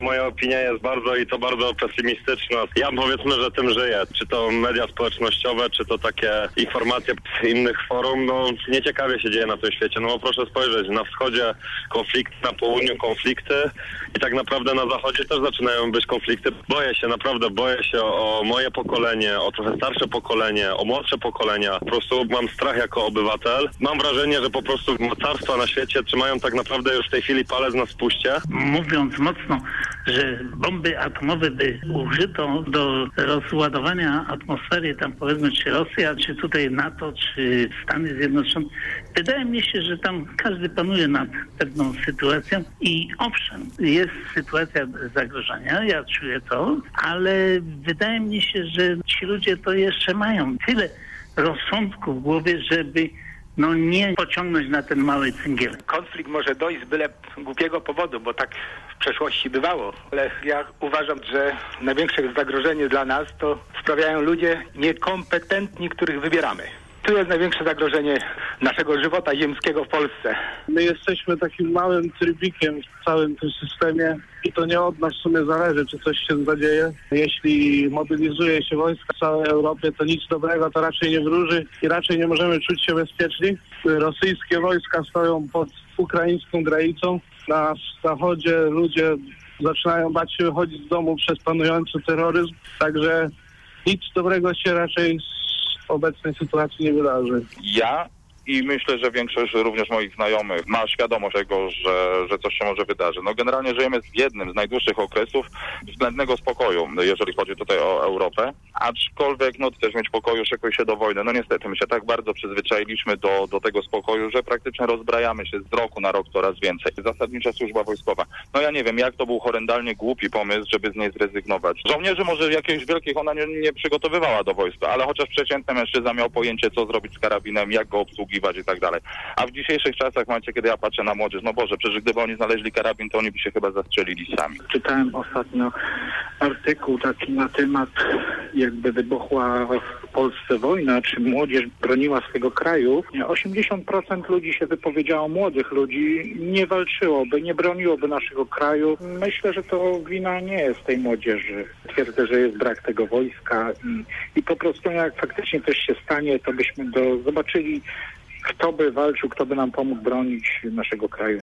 Moja opinia jest bardzo pesymistyczna. Ja powiedzmy, że tym żyję. Czy to media społecznościowe, czy to takie informacje z innych forum, nieciekawie się dzieje na tym świecie. Bo proszę spojrzeć, na wschodzie konflikty, na południu konflikty i tak naprawdę na zachodzie też zaczynają być konflikty. Boję się o moje pokolenie, o trochę starsze pokolenie, o młodsze pokolenia. Po prostu mam strach jako obywatel. Mam wrażenie, że po prostu mocarstwa na świecie trzymają tak naprawdę już w tej chwili palec na spuście. Mówiąc mocno, że bomby atomowe by użyto do rozładowania atmosfery, tam powiedzmy, czy Rosja, czy tutaj NATO, czy Stany Zjednoczone. Wydaje mi się, że tam każdy panuje nad pewną sytuacją i owszem, jest sytuacja zagrożenia, ja czuję to, ale wydaje mi się, że ci ludzie to jeszcze mają tyle rozsądku w głowie, żeby nie pociągnąć na ten mały cyngiel. Konflikt może dojść z byle głupiego powodu, bo tak w przeszłości bywało. Ale ja uważam, że największe zagrożenie dla nas to sprawiają ludzie niekompetentni, których wybieramy. Tu jest największe zagrożenie naszego żywota ziemskiego w Polsce. My jesteśmy takim małym trybikiem w całym tym systemie i to nie od nas w sumie zależy, czy coś się zadzieje. Jeśli mobilizuje się wojska w całej Europie, to nic dobrego to raczej nie wróży i raczej nie możemy czuć się bezpieczni. Rosyjskie wojska stoją pod ukraińską granicą. Na zachodzie ludzie zaczynają bać się wychodzić z domu przez panujący terroryzm, także nic dobrego się raczej w obecnej sytuacji nie wydarzy. Ja i myślę, że większość również moich znajomych ma świadomość tego, że coś się może wydarzyć. Generalnie żyjemy w jednym z najdłuższych okresów względnego spokoju, jeżeli chodzi tutaj o Europę. Aczkolwiek też mieć pokoju, szykuje się do wojny. Niestety, my się tak bardzo przyzwyczailiśmy do tego spokoju, że praktycznie rozbrajamy się z roku na rok coraz więcej. Zasadnicza służba wojskowa. Ja nie wiem, jak to był horrendalnie głupi pomysł, żeby z niej zrezygnować. Żołnierzy może jakichś wielkich ona nie przygotowywała do wojska, ale chociaż przeciętny mężczyzna miał pojęcie, co zrobić z karabinem, jak go obsługiwać i tak dalej. A w dzisiejszych czasach, w momencie, kiedy ja patrzę na młodzież, Boże, przecież gdyby oni znaleźli karabin, to oni by się chyba zastrzelili sami. Czytałem ostatnio artykuł taki na temat, jakby wybuchła w Polsce wojna, czy młodzież broniła swojego kraju. 80% ludzi się wypowiedziało, młodych ludzi, nie walczyłoby, nie broniłoby naszego kraju. Myślę, że to wina nie jest tej młodzieży. Twierdzę, że jest brak tego wojska i po prostu jak faktycznie coś się stanie, to byśmy zobaczyli, kto by walczył, kto by nam pomógł bronić naszego kraju.